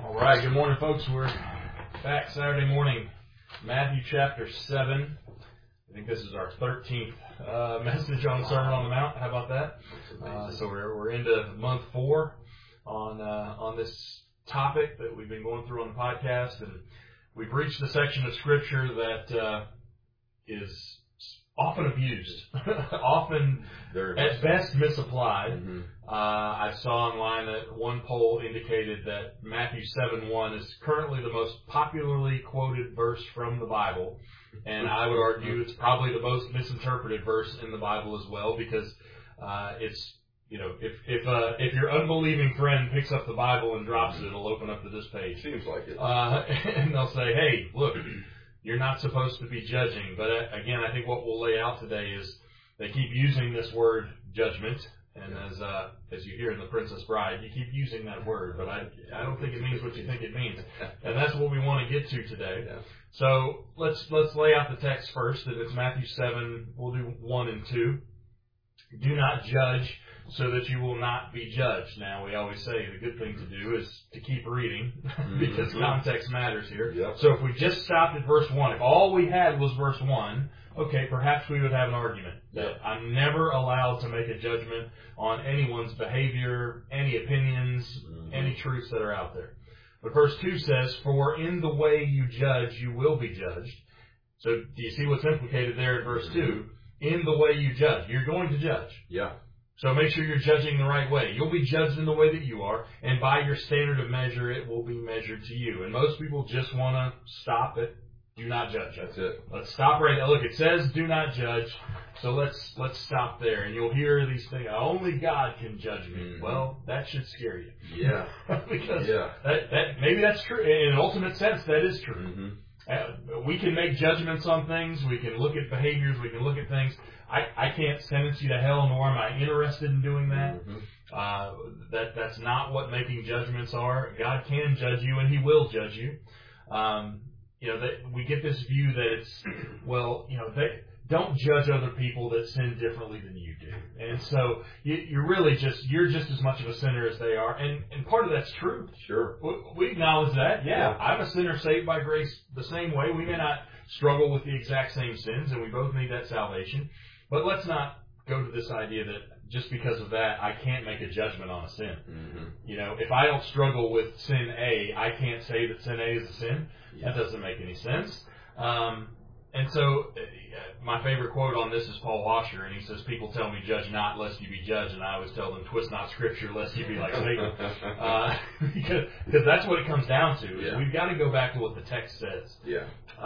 All right, good morning, folks. We're back Saturday morning, Matthew chapter 7. I think this is our 13th message on the Sermon on the Mount. How about that? So we're into month 4 on this topic that we've been going through on the podcast, and we've reached the section of Scripture that is often abused, often at best misapplied. Mm-hmm. I saw online that one poll indicated that Matthew 7:1 is currently the most popularly quoted verse from the Bible, and I would argue it's probably the most misinterpreted verse in the Bible as well, because it's, you know, if your unbelieving friend picks up the Bible and drops it, it'll open up to this page. Seems like it. And they'll say, hey, look, you're not supposed to be judging. But again, I think what we'll lay out today is they keep using this word judgment. And as you hear in The Princess Bride, you keep using that word, but I don't think it means what you think it means. And that's what we want to get to today. Yeah. So let's lay out the text first. And it's Matthew 7. We'll do 1 and 2. Do not judge so that you will not be judged. Now, we always say the good thing to do is to keep reading because context matters here. Yep. So if we just stopped at verse 1, if all we had was verse 1, okay, perhaps we would have an argument that I'm never allowed to make a judgment on anyone's behavior, any opinions, any truths that are out there. But verse 2 says, for in the way you judge, you will be judged. So do you see what's implicated there in verse 2? In the way you judge. You're going to judge. Yeah. So make sure you're judging the right way. You'll be judged in the way that you are, and by your standard of measure, it will be measured to you. And most people just want to stop at do not judge. That's it. Let's stop right there. Look, it says do not judge, so let's stop there. And you'll hear these things, only God can judge me. Mm-hmm. Well, that should scare you. Yeah. Because that maybe that's true. In an ultimate sense, that is true. Mm-hmm. We can make judgments on things. We can look at behaviors. We can look at things. I can't sentence you to hell, nor am I interested in doing that. Mm-hmm. That's not what making judgments are. God can judge you, and He will judge you. We get this view that it's, they don't judge other people that sin differently than you do. And so you're just as much of a sinner as they are. And part of that's true. Sure. We acknowledge that. Yeah, I'm a sinner saved by grace the same way. We may not struggle with the exact same sins, and we both need that salvation. But let's not go to this idea that just because of that, I can't make a judgment on a sin. Mm-hmm. If I don't struggle with sin A, I can't say that sin A is a sin. That doesn't make any sense. And so my favorite quote on this is Paul Washer, and he says, people tell me, judge not lest you be judged, and I always tell them, twist not Scripture lest you be like Satan. Because that's what it comes down to. Yeah. We've got to go back to what the text says. Yeah.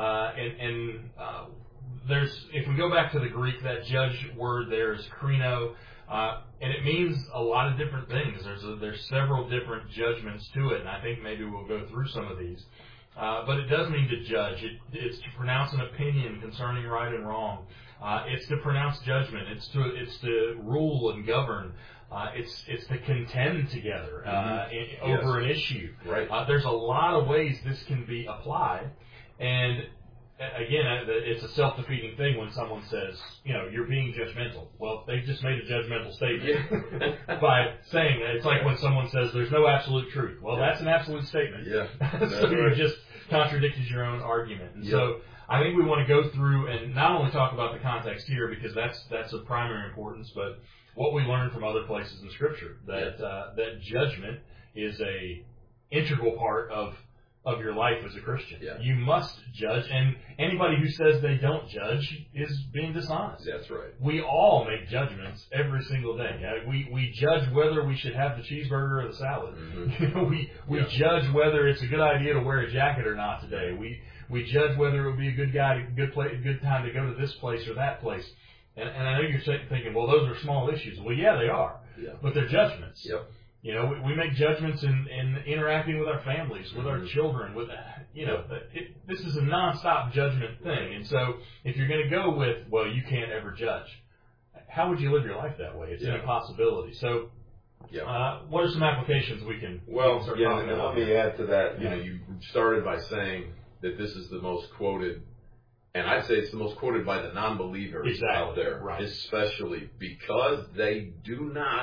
If we go back to the Greek, that judge word there is krino, and it means a lot of different things. There's several different judgments to it, and I think maybe we'll go through some of these. But it does mean to judge. It's to pronounce an opinion concerning right and wrong. It's to pronounce judgment. It's to rule and govern. It's to contend together over an issue. Right. There's a lot of ways this can be applied, and again, it's a self-defeating thing when someone says, you're being judgmental. Well, they just made a judgmental statement by saying that. It's like when someone says there's no absolute truth. Well, that's an absolute statement. Yeah. So you just contradicted your own argument. And so I think we want to go through and not only talk about the context here, because that's of primary importance, but what we learn from other places in Scripture, that judgment is a integral part of your life as a Christian. Yeah. You must judge, and anybody who says they don't judge is being dishonest. That's right. We all make judgments every single day. We judge whether we should have the cheeseburger or the salad. Mm-hmm. We judge whether it's a good idea to wear a jacket or not today. We judge whether it would be a good time to go to this place or that place. And I know you're thinking, well, those are small issues. Well, yeah, they are. Yeah. But they're judgments. Yep. We make judgments in interacting with our families, with our children, this is a nonstop judgment thing. And so if you're going to go with, well, you can't ever judge, how would you live your life that way? It's an impossibility. So what are some applications we can start talking about? Let me add to that. You started by saying that this is the most quoted, and I'd say it's the most quoted by the non-believers out there, right. Especially because they do not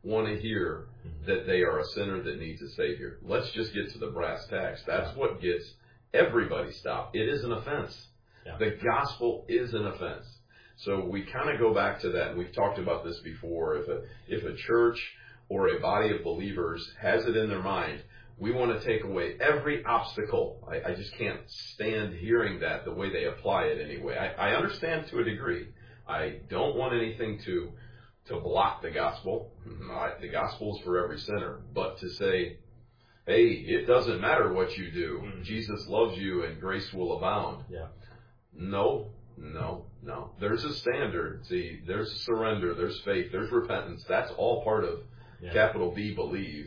want to hear that they are a sinner that needs a Savior. Let's just get to the brass tacks. That's what gets everybody stopped. It is an offense. Yeah. The gospel is an offense. So we kind of go back to that, and we've talked about this before. If a church or a body of believers has it in their mind, we want to take away every obstacle. I just can't stand hearing that the way they apply it anyway. I understand to a degree. I don't want anything to block the gospel. The gospel is for every sinner. But to say, hey, it doesn't matter what you do. Jesus loves you and grace will abound. Yeah. No. There's a standard. See, there's surrender, there's faith, there's repentance. That's all part of capital B, believe.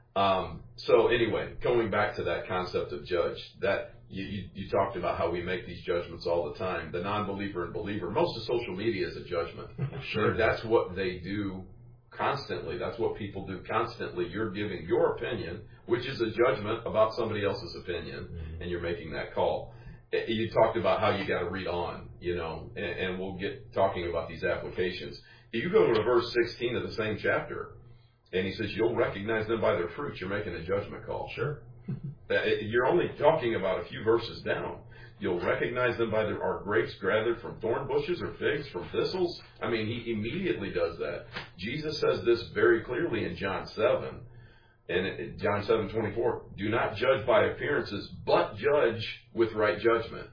So anyway, going back to that concept of judge, that you talked about how we make these judgments all the time. The non-believer and believer, most of social media is a judgment. Sure. That's what they do constantly. That's what people do constantly. You're giving your opinion, which is a judgment about somebody else's opinion, and you're making that call. You talked about how you got to read on, and we'll get talking about these applications. You go to verse 16 of the same chapter, and he says, you'll recognize them by their fruits. You're making a judgment call. Sure. You're only talking about a few verses down. You'll recognize them by are grapes gathered from thorn bushes or figs from thistles? I mean, he immediately does that. Jesus says this very clearly in John 7. And John 7:24, do not judge by appearances, but judge with right judgment.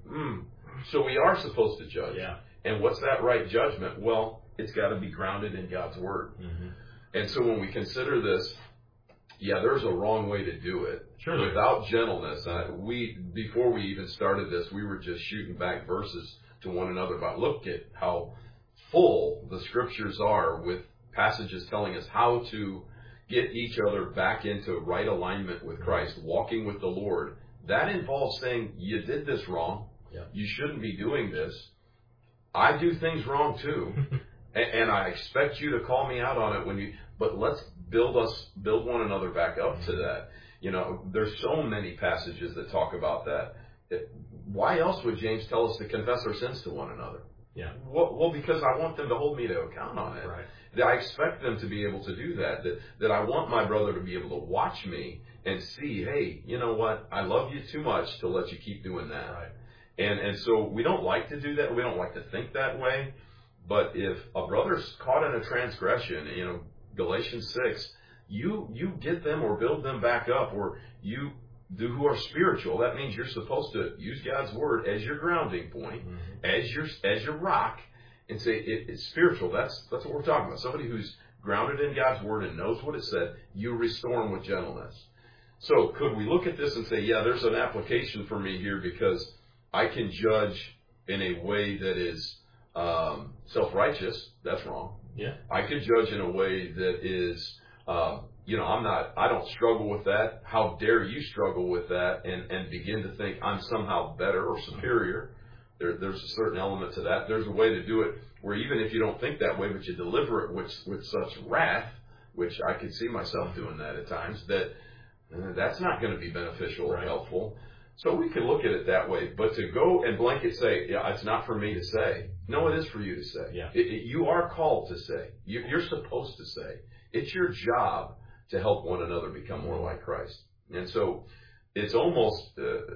So we are supposed to judge. Yeah. And what's that right judgment? Well, it's got to be grounded in God's Word. And so when we consider this, there's a wrong way to do it. Sure. Without gentleness. Before we even started this, we were just shooting back verses to one another. But look at how full the Scriptures are with passages telling us how to get each other back into right alignment with Christ, walking with the Lord. That involves saying, you did this wrong. Yeah. You shouldn't be doing this. I do things wrong too. And I expect you to call me out on it but let's build one another back up to that. There's so many passages that talk about that. Why else would James tell us to confess our sins to one another? Yeah. Well, because I want them to hold me to account on it. Right. That I expect them to be able to do that. That I want my brother to be able to watch me and see, hey, you know what? I love you too much to let you keep doing that. Right. And so we don't like to do that. We don't like to think that way. But if a brother's caught in a transgression, Galatians 6, you get them or build them back up, or you do who are spiritual. That means you're supposed to use God's Word as your grounding point, as your rock, and say it's spiritual. That's what we're talking about. Somebody who's grounded in God's Word and knows what it said, you restore them with gentleness. So could we look at this and say, there's an application for me here because I can judge in a way that is self-righteous? That's wrong. Yeah. I could judge in a way that is, I don't struggle with that. How dare you struggle with that and begin to think I'm somehow better or superior? There's a certain element to that. There's a way to do it where even if you don't think that way, but you deliver it with such wrath, which I could see myself doing that at times, that's not going to be beneficial or helpful. So we can look at it that way. But to go and blanket say, it's not for me to say. No, it is for you to say. Yeah. You are called to say. You're supposed to say. It's your job to help one another become more like Christ. And so it's almost,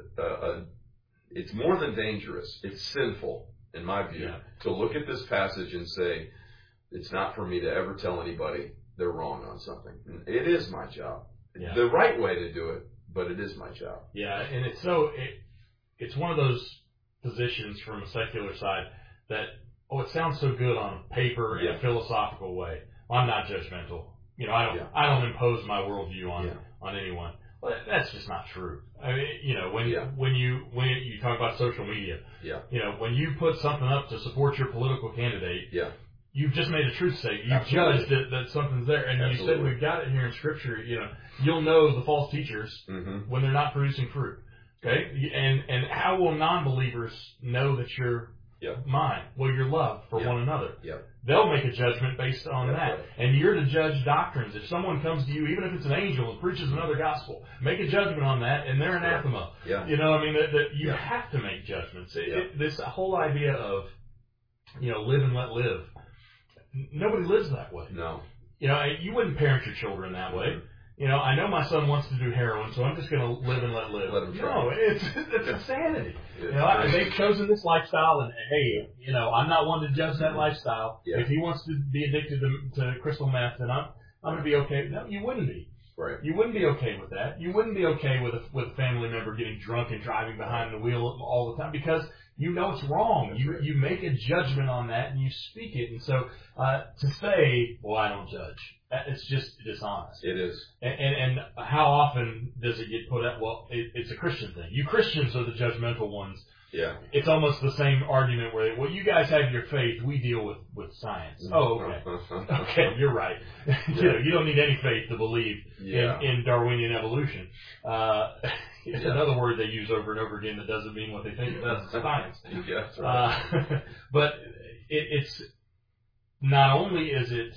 it's more than dangerous. It's sinful, in my view, to look at this passage and say, it's not for me to ever tell anybody they're wrong on something. It is my job. Yeah. The right way to do it, but it is my job. Yeah, and it's one of those positions from a secular side that, it sounds so good on paper in a philosophical way. Well, I'm not judgmental. I don't impose my worldview on anyone. Well, that's just not true. I mean, when you talk about social media, when you put something up to support your political candidate, you've just made a truth statement. You've judged that something's there, and you said we've got it here in Scripture. You'll know the false teachers when they're not producing fruit. Okay, and how will non-believers know that you're mine? Well, your love for one another. They'll make a judgment based on that. Right. And you're to judge doctrines. If someone comes to you, even if it's an angel and preaches another gospel, make a judgment on that, and they're anathema. That you have to make judgments. This whole idea of live and let live. Nobody lives that way. No. You wouldn't parent your children that way. I know my son wants to do heroin, so I'm just going to live and let live. Let him try. No, it's insanity. They've chosen this lifestyle, and hey, I'm not one to judge that lifestyle. Yeah. If he wants to be addicted to crystal meth, then I'm going to be okay. No, you wouldn't be. Right. You wouldn't be okay with that. You wouldn't be okay with a family member getting drunk and driving behind the wheel all the time because it's wrong. You make a judgment on that and you speak it. And so to say, well, I don't judge, it's just dishonest. It is. And how often does it get put up? Well, it's a Christian thing. You Christians are the judgmental ones. Yeah. It's almost the same argument where, well, you guys have your faith, we deal with science. Oh, okay. Okay, you're right. You don't need any faith to believe in Darwinian evolution. It's another word they use over and over again that doesn't mean what they think it does. It's science. Yeah, that's right. But it's not only is it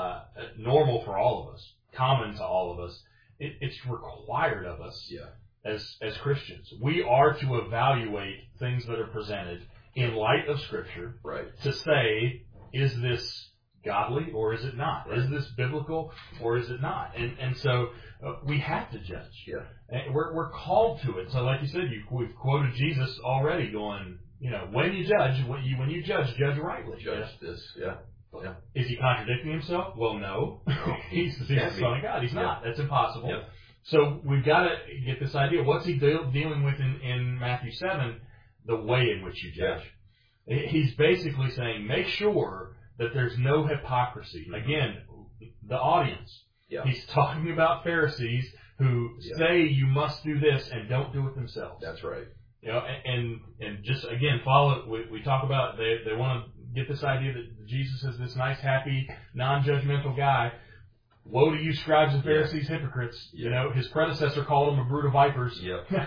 normal for all of us, common to all of us, it's required of us. Yeah. As Christians, we are to evaluate things that are presented in light of Scripture. Right. To say, is this godly or is it not? Right. Is this biblical or is it not? And so we have to judge. Yeah. And we're called to it. So, like you said, we've quoted Jesus already, going, when you judge, judge rightly. Judge this. Yeah. Yeah. Is he contradicting himself? Well, no. He's the Son of God. He's not. That's impossible. Yeah. So we've got to get this idea. What's he dealing with in Matthew 7? The way in which you judge. Yeah. He's basically saying, make sure that there's no hypocrisy. Again, the audience. Yeah. He's talking about Pharisees who say you must do this and don't do it themselves. That's right. And just, again, follow it. We talk about they want to get this idea that Jesus is this nice, happy, non-judgmental guy. Woe to you, scribes and Pharisees, hypocrites! His predecessor called him a brood of vipers. Yep.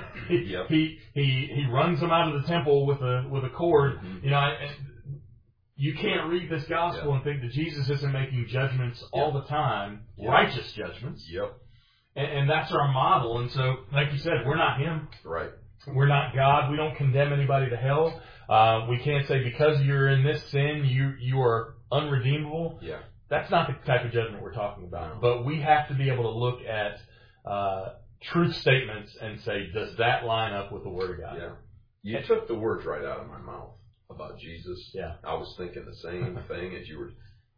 He runs them out of the temple with a cord. Mm-hmm. You can't read this gospel and think that Jesus isn't making judgments all the time, righteous judgments. Yep. And that's our model. And so, like you said, we're not him. Right. We're not God. We don't condemn anybody to hell. We can't say because you're in this sin, you are unredeemable. Yeah. That's not the type of judgment we're talking about. But we have to be able to look at truth statements and say, does that line up with the Word of God? Yeah. You took the words right out of my mouth about Jesus. Yeah. I was thinking the same thing as you were.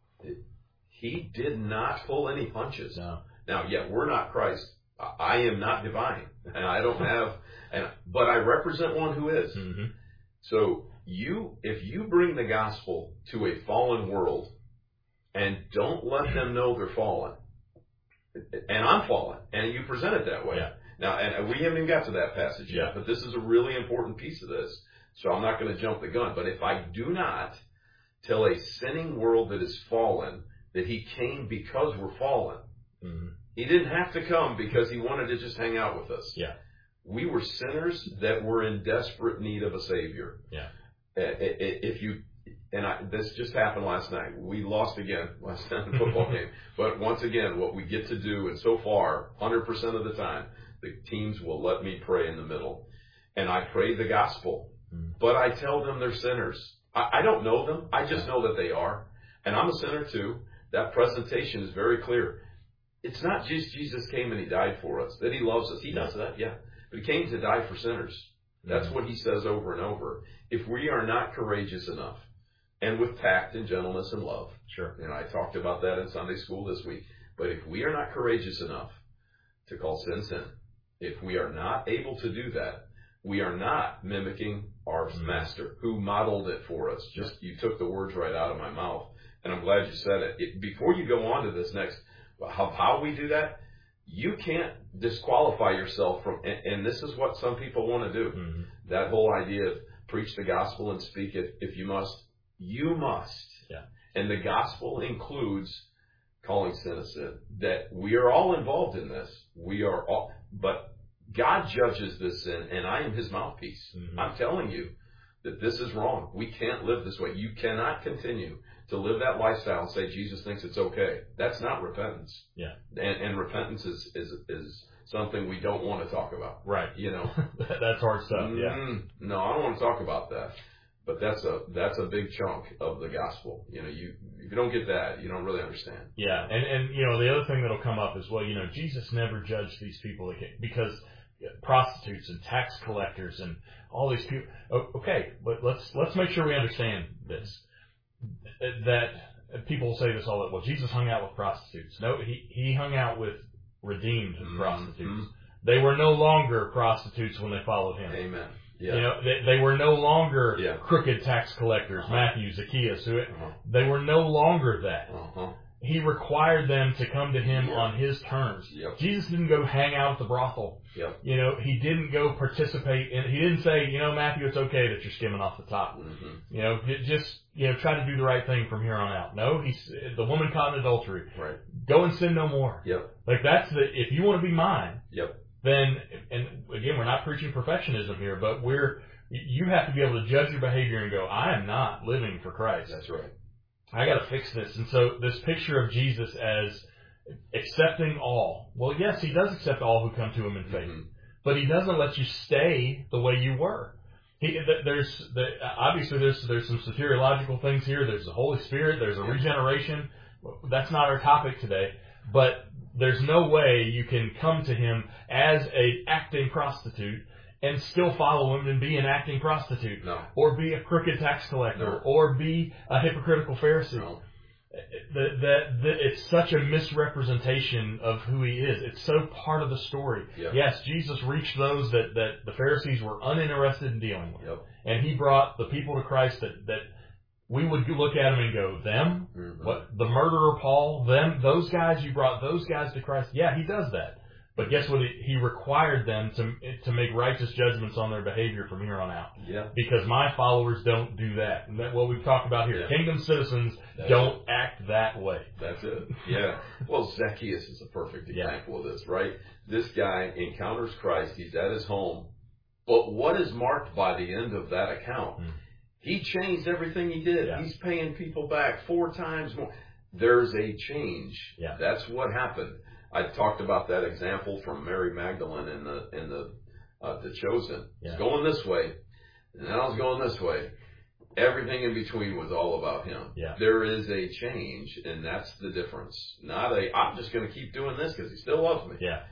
He did not pull any punches. No. Now, we're not Christ. I am not divine, and I don't have, but I represent one who is. Mm-hmm. So if you bring the gospel to a fallen world, and don't let them know they're fallen. And I'm fallen. And you present it that way. Yeah. Now, and we haven't even got to that passage yet, but this is a really important piece of this. So I'm not going to jump the gun. But if I do not tell a sinning world that is fallen that he came because we're fallen, mm-hmm. He didn't have to come because he wanted to just hang out with us. Yeah. We were sinners that were in desperate need of a Savior. Yeah. This just happened last night. We lost again last night in the football game. But once again, what we get to do, and so far, 100% of the time, the teams will let me pray in the middle. And I pray the gospel. But I tell them they're sinners. I don't know them. I just know that they are. And I'm a sinner too. That presentation is very clear. It's not just Jesus came and he died for us, that he loves us. He does that, yeah. But he came to die for sinners. That's what he says over and over. If we are not courageous enough, and with tact and gentleness and love. Sure. And I talked about that in Sunday school this week. But if we are not courageous enough to call sin, sin, if we are not able to do that, we are not mimicking our master who modeled it for us. You took the words right out of my mouth. And I'm glad you said it. Before you go on to this next, how we do that, you can't disqualify yourself from, and this is what some people want to do. Mm-hmm. That whole idea of preach the gospel and speak it if you must. You must. Yeah. And the gospel includes calling sin a sin. That we are all involved in this. We are all, but God judges this sin, and I am his mouthpiece. Mm-hmm. I'm telling you that this is wrong. We can't live this way. You cannot continue to live that lifestyle and say Jesus thinks it's okay. That's not repentance. Yeah. And repentance is something we don't want to talk about. Right. You know. That's hard stuff, yeah. No, I don't want to talk about that. But that's a big chunk of the gospel. You know, if you don't get that, you don't really understand. Yeah, and you know, the other thing that'll come up is, well, you know, Jesus never judged these people because prostitutes and tax collectors and all these people. Okay, but let's make sure we understand this. That people say this all that, well, Jesus hung out with prostitutes. No, he hung out with redeemed prostitutes. Mm-hmm. They were no longer prostitutes when they followed him. Amen. Yeah. You know, they were no longer crooked tax collectors, Matthew, Zacchaeus. They were no longer that. He required them to come to him on his terms. Yep. Jesus didn't go hang out at the brothel. Yep. You know, he didn't go participate in, he didn't say, you know, Matthew, it's okay that you're skimming off the top. Mm-hmm. You know, just, you know, try to do the right thing from here on out. No, the woman caught in adultery. Right. Go and sin no more. Yep. Like that's if you want to be mine. Yep. Then, and again, we're not preaching perfectionism here, but you have to be able to judge your behavior and go, I am not living for Christ. That's right. I got to fix this. And so this picture of Jesus as accepting all. Well, yes, he does accept all who come to him in faith, but he doesn't let you stay the way you were. Obviously there's some soteriological things here. There's the Holy Spirit. There's a regeneration. That's not our topic today, but there's no way you can come to him as a acting prostitute and still follow him and be an acting prostitute. No. Or be a crooked tax collector. No. Or be a hypocritical Pharisee. No. It's such a misrepresentation of who he is. It's so part of the story. Yep. Yes, Jesus reached those that the Pharisees were uninterested in dealing with. Yep. And he brought the people to Christ that we would look at them and go, them? Mm-hmm. What? The murderer Paul? Them? Those guys? You brought those guys to Christ? Yeah, he does that. But guess what? He required them to make righteous judgments on their behavior from here on out. Yeah. Because my followers don't do that. And that's what we've talked about here. Yeah. Kingdom citizens don't act that way. That's it. Yeah. Well, Zacchaeus is a perfect example of this, right? This guy encounters Christ. He's at his home. But what is marked by the end of that account? He changed everything he did. Yeah. He's paying people back 4 times more. There's a change. Yeah. That's what happened. I talked about that example from Mary Magdalene in the Chosen. Yeah. He's going this way, and I was going this way. Everything in between was all about him. Yeah. There is a change, and that's the difference. Not I'm just going to keep doing this because he still loves me. Yeah.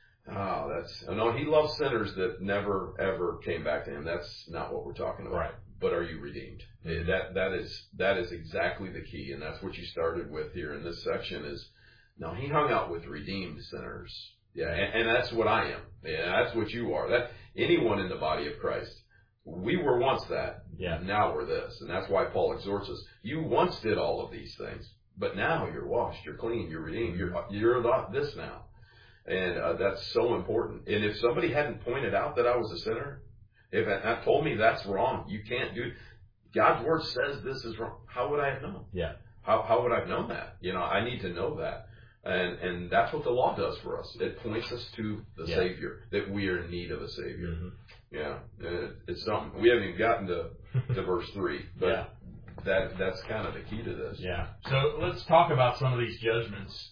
No, he loves sinners that never ever came back to him. That's not what we're talking about. Right. But are you redeemed? Mm-hmm. That is exactly the key, and that's what you started with here in this section is. No, he hung out with redeemed sinners. Yeah, and that's what I am. Yeah, that's what you are. That anyone in the body of Christ. We were once that. Yeah. Now we're this. And that's why Paul exhorts us. You once did all of these things, but now you're washed, you're clean, you're redeemed. You're not this now. And that's so important. And if somebody hadn't pointed out that I was a sinner, if it told me that's wrong, you can't do it. God's word says this is wrong. How would I have known? Yeah. How would I have known that? You know, I need to know that. And that's what the law does for us. It points us to the Savior, that we are in need of a Savior. Mm-hmm. Yeah, it's something. We haven't even gotten to verse 3, but that's kind of the key to this. Yeah. So let's talk about some of these judgments.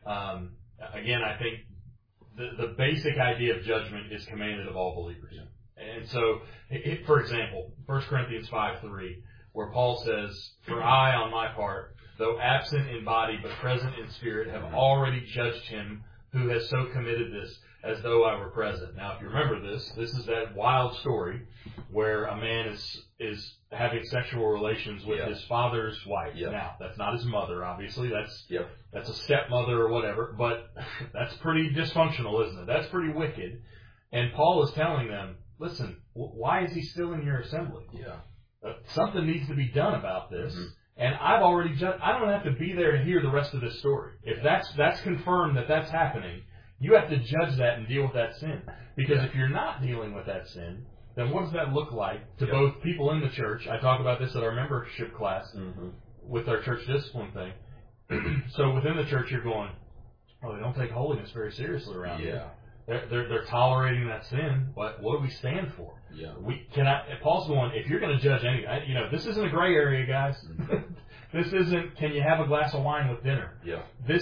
Again, I think the basic idea of judgment is commanded of all believers. Yeah. And so, for example, 1 Corinthians 5:3, where Paul says, "For I, on my part, though absent in body but present in spirit, have already judged him who has so committed this, as though I were present." Now, if you remember this is that wild story where a man is having sexual relations with his father's wife. Yep. Now, that's not his mother, obviously. Yep. That's a stepmother or whatever, but that's pretty dysfunctional, isn't it? That's pretty wicked. And Paul is telling them, listen, why is he still in your assembly? Yeah. Something needs to be done about this. Mm-hmm. And I've already judged. I don't have to be there to hear the rest of this story. If that's confirmed that that's happening, you have to judge that and deal with that sin. Because if you're not dealing with that sin, then what does that look like to both people in the church? I talk about this at our membership class with our church discipline thing. So within the church, you're going, oh, they don't take holiness very seriously around here. They're tolerating that sin. What do we stand for? Yeah. Paul's going, if you're going to judge anything, this isn't a gray area, guys. This isn't, can you have a glass of wine with dinner? Yeah.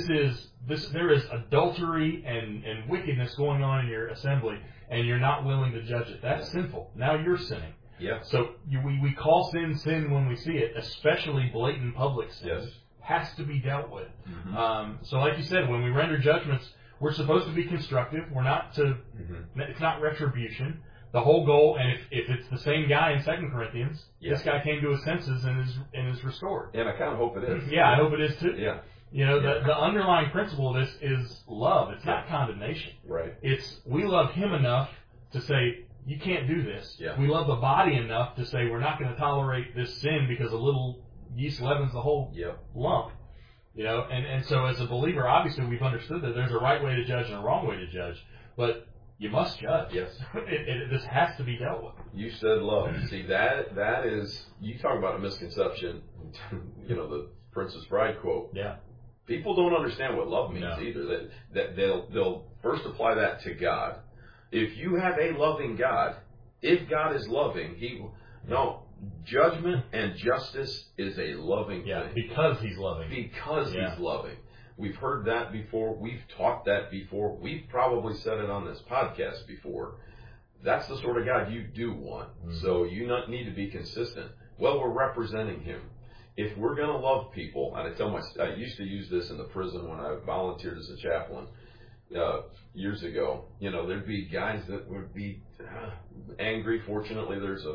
There is adultery and wickedness going on in your assembly, and you're not willing to judge it. That's sinful. Now you're sinning. Yeah. So we call sin sin when we see it, especially blatant public sin. Yes. Has to be dealt with. Mm-hmm. So like you said, when we render judgments, we're supposed to be constructive. We're not to, it's not retribution. The whole goal, and if it's the same guy in 2 Corinthians, this guy came to his senses and is restored. And I kind of hope it is. Yeah, I hope it is too. Yeah. You know, the underlying principle of this is love. It's not condemnation. Right. It's we love him enough to say, you can't do this. Yeah. We love the body enough to say, we're not going to tolerate this sin because a little yeast leavens the whole lump. You know, and so as a believer, obviously we've understood that there's a right way to judge and a wrong way to judge, but you must judge. Yes. This has to be dealt with. You said love. See, that is, you talk about a misconception, you know, the Princess Bride quote. Yeah. People don't understand what love means either. That they'll first apply that to God. If you have a loving God, if God is loving, judgment and justice is a loving thing. Because he's loving. Because he's loving. We've heard that before. We've taught that before. We've probably said it on this podcast before. That's the sort of God you do want. Mm-hmm. So you need to be consistent. Well, we're representing him. If we're going to love people, and I used to use this in the prison when I volunteered as a chaplain years ago. You know, there'd be guys that would be angry. Fortunately, there's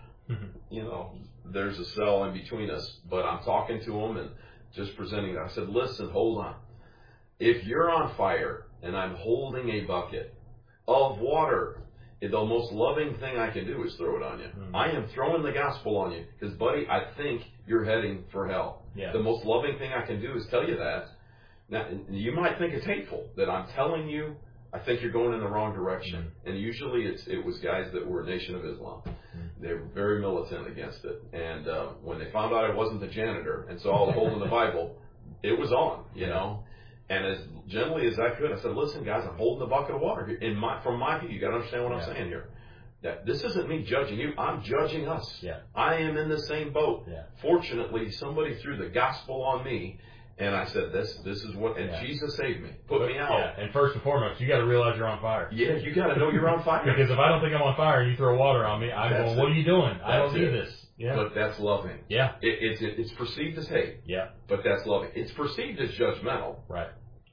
a cell in between us. But I'm talking to them and just presenting that. I said, listen, hold on. If you're on fire and I'm holding a bucket of water, the most loving thing I can do is throw it on you. Mm-hmm. I am throwing the gospel on you because, buddy, I think you're heading for hell. Yeah. The most loving thing I can do is tell you that. Now, you might think it's hateful that I'm telling you I think you're going in the wrong direction. Mm-hmm. And usually it was guys that were Nation of Islam. Mm-hmm. They were very militant against it. And when they found out I wasn't the janitor and saw I was holding the Bible, it was on, you know. And as gently as I could, I said, listen, guys, I'm holding the bucket of water here. From my view, you got to understand what I'm saying here. That this isn't me judging you. I'm judging us. Yeah. I am in the same boat. Yeah. Fortunately, somebody threw the gospel on me, and I said, this is what, and Jesus saved me, put me out. Yeah. And first and foremost, you got to realize you're on fire. Yeah, you got to know you're on fire. Because if I don't think I'm on fire and you throw water on me, I'm going, what are you doing? I don't need this. Yeah. But that's loving. Yeah. It's perceived as hate. Yeah. But that's loving. It's perceived as judgmental. Right.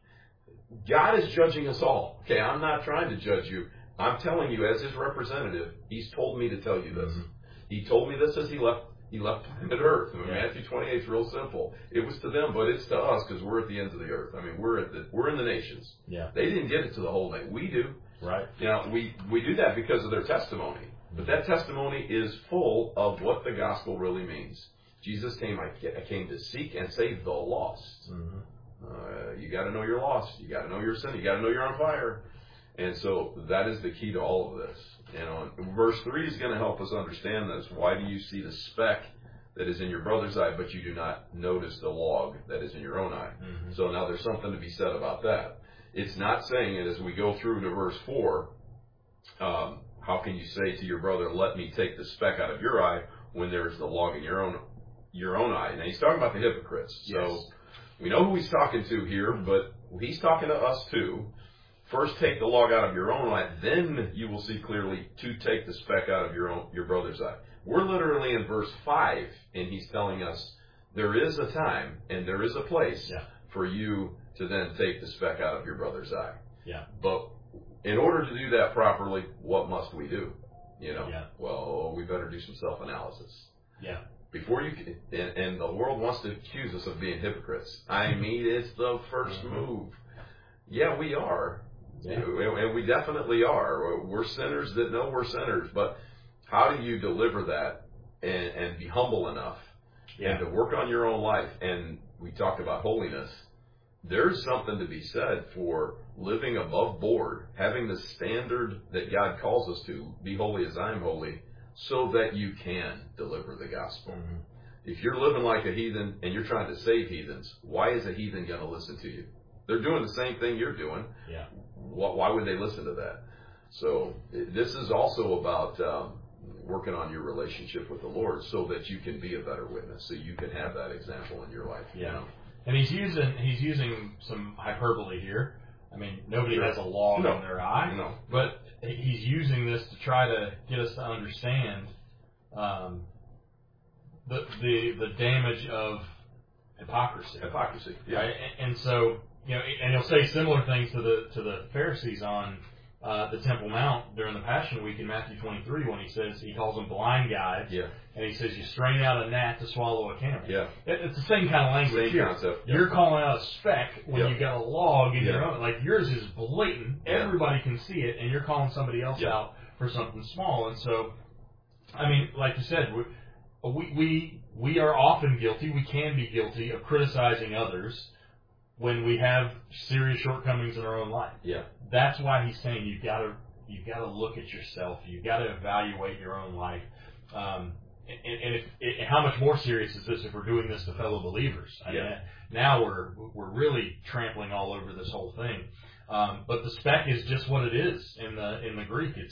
God is judging us all. Okay, I'm not trying to judge you. I'm telling you, as his representative, he's told me to tell you this. Mm-hmm. He told me this as he left planet Earth. I mean, Matthew 28 is real simple. It was to them, but it's to us because we're at the ends of the earth. I mean, we're in the nations. Yeah. They didn't get it to the whole thing. We do. Right. You know, we do that because of their testimony. But that testimony is full of what the gospel really means. Jesus came, I came to seek and save the lost. Mm-hmm. You got to know you're lost. You got to know you're sin. You got to know you're on fire. And so that is the key to all of this. You know, verse 3 is going to help us understand this. Why do you see the speck that is in your brother's eye, but you do not notice the log that is in your own eye? Mm-hmm. So now there's something to be said about that. It's not saying it as we go through to verse 4. How can you say to your brother, let me take the speck out of your eye when there's the log in your own eye? Now he's talking about the hypocrites. Yes. So we know who he's talking to here, but he's talking to us too. First take the log out of your own eye, then you will see clearly to take the speck out of your brother's eye. We're literally in verse 5, and he's telling us there is a time and there is a place for you to then take the speck out of your brother's eye. Yeah. But in order to do that properly, what must we do? You know, well, we better do some self-analysis. Yeah. Before you and the world wants to accuse us of being hypocrites. I mean, it's the first move. Yeah, we are. Yeah. And we definitely are. We're sinners that know we're sinners. But how do you deliver that and be humble enough and to work on your own life? And we talked about holiness. There's something to be said for living above board, having the standard that God calls us to, be holy as I am holy, so that you can deliver the gospel. Mm-hmm. If you're living like a heathen and you're trying to save heathens, why is a heathen going to listen to you? They're doing the same thing you're doing. Yeah. Why would they listen to that? So this is also about working on your relationship with the Lord so that you can be a better witness, so you can have that example in your life. Yeah. You know? And he's using some hyperbole here. I mean, nobody has a log in their eye, but he's using this to try to get us to understand the damage of hypocrisy. Hypocrisy. Yeah. Right? And so, and he'll say similar things to the Pharisees on the Temple Mount during the Passion Week in Matthew 23 when he calls them blind guides. Yeah. And he says, you strain out a gnat to swallow a camel. Yeah. It's the same kind of language. Same concept. Yeah. You're calling out a speck when you've got a log in your own. Like yours is blatant. Yeah. Everybody can see it, and you're calling somebody else out for something small. And so, I mean, like you said, we are often guilty. We can be guilty of criticizing others when we have serious shortcomings in our own life. Yeah. That's why he's saying you've got to look at yourself. You've got to evaluate your own life. And how much more serious is this if we're doing this to fellow believers? I mean, now we're really trampling all over this whole thing. But the speck is just what it is in the Greek. It's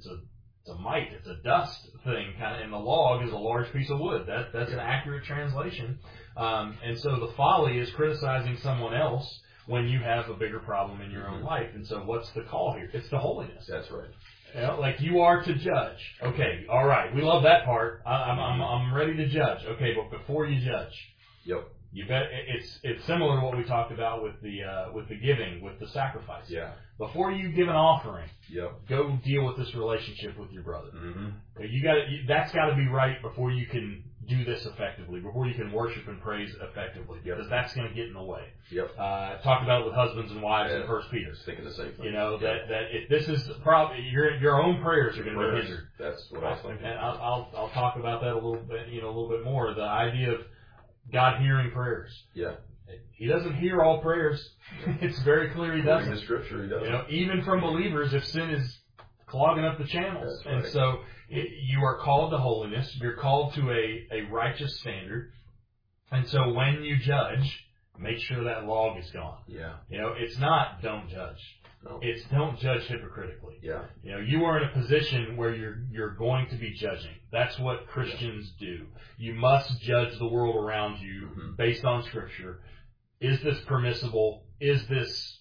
a mite. It's a dust thing, kind of. And the log is a large piece of wood. That's an accurate translation. And so the folly is criticizing someone else when you have a bigger problem in your own life. And so what's the call here? It's to holiness. That's right. Like you are to judge. Okay, all right. We love that part. I'm ready to judge. Okay, but before you judge, you bet it's similar to what we talked about with the giving, with the sacrifice. Yeah. Before you give an offering, go deal with this relationship with your brother. Mm-hmm. That's got to be right before you can do this effectively, before you can worship and praise effectively, because that's going to get in the way. Talked about it with husbands and wives in 1 Peter. Thinking the same thing. That if this is probably your own prayers are going to be hindered. That's what I was thinking. And I'll talk about that a little bit more. The idea of God hearing prayers. Yeah. He doesn't hear all prayers. It's very clear he doesn't. In the Scripture, he doesn't. Even from believers, if sin is clogging up the channels. That's right. And so you are called to holiness. You're called to a righteous standard. And so when you judge, make sure that log is gone. Yeah. It's not don't judge. No. It's don't judge hypocritically. Yeah. You are in a position where you're going to be judging. That's what Christians do. You must judge the world around you based on Scripture. Is this permissible? Is this